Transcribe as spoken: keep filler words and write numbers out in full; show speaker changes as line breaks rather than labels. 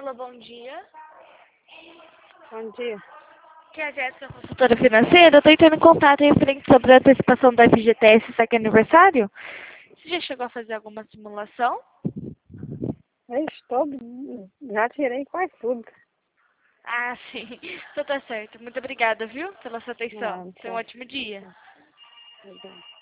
Alô, bom dia.
Bom dia.
Aqui é a Jéssica, consultora financeira. Eu estou entrando em contato referente sobre a antecipação do F G T S aqui aniversário. Você já chegou a fazer alguma simulação?
Eu estou, já tirei quase tudo.
Ah, sim. Então tá certo. Muito obrigada, viu, pela sua atenção.
Ah,
Tenha um
tá.
ótimo dia.
Tá bem.